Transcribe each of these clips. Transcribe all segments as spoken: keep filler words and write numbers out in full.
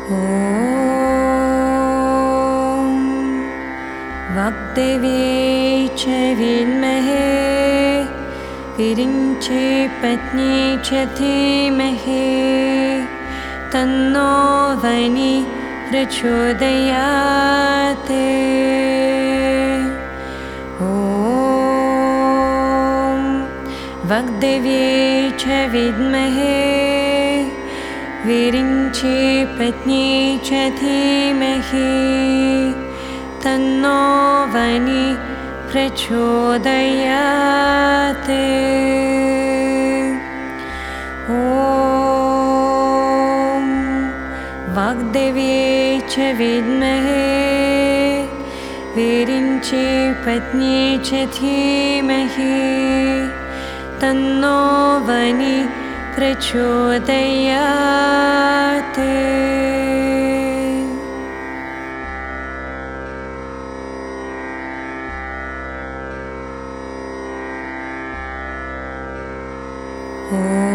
ॐ वाग्देव्यै च विद्महे विरिञ्चे पत्नी च धीमहि तन्नो वनि प्रचोदयात्। ॐ वाग्देव्यै च विद्महे विरिञ्चे पत्नी च धीमहि तन्नो वनि प्रचोदयात्। ॐ वाग्देव्यै च विद्महे विरिञ्चे पत्नी च धीमहि तन्नो वनि प्रचोदयात्। ॐ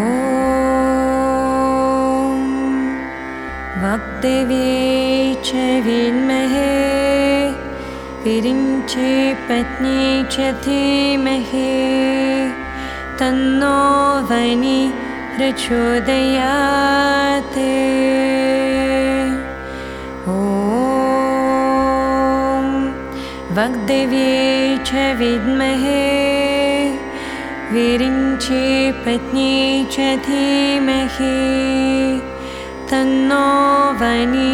वाग्देव्यै च विद्महे विरिञ्चे पत्नी च धीमहि तन्नो वनि प्रचोदयात्। ॐ वाग्देव्यै च विद्महे विरिञ्चे पत्नी च धीमहि तन्नो वनि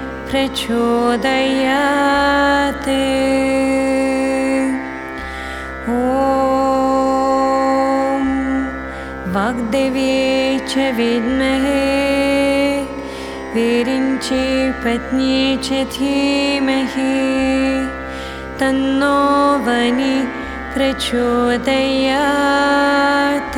प्रचोदयात्। ॐ वाग्देव्यै च विद्महे विरिञ्चे पत्नी च धीमहि तन्नो वनि प्रचोदयात्।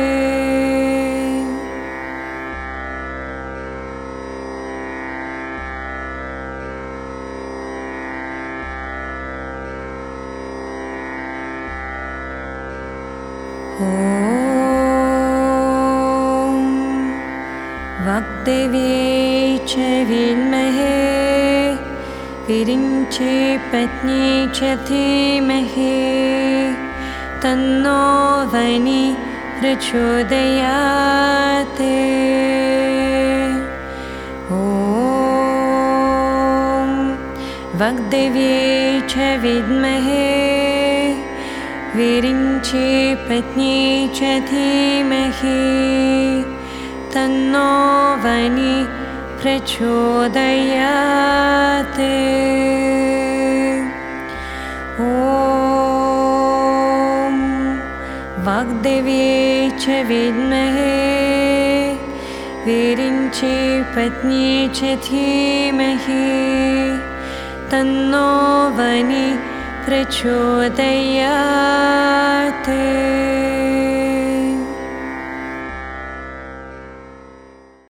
ॐ वाग्देव्यै च विद्महे विरिञ्चे पत्नी च धीमहि तन्नो वनि प्रचोदयात्। ॐ वाग्देव्यै च विद्महे विरिञ्चे पत्नी च धीमहि तन्नो वनि प्रचोदयात्। ॐ वाग्देव्यै च विद्महे विरिञ्चे पत्नी च धीमहि तन्नो वनि प्रचोदयात्।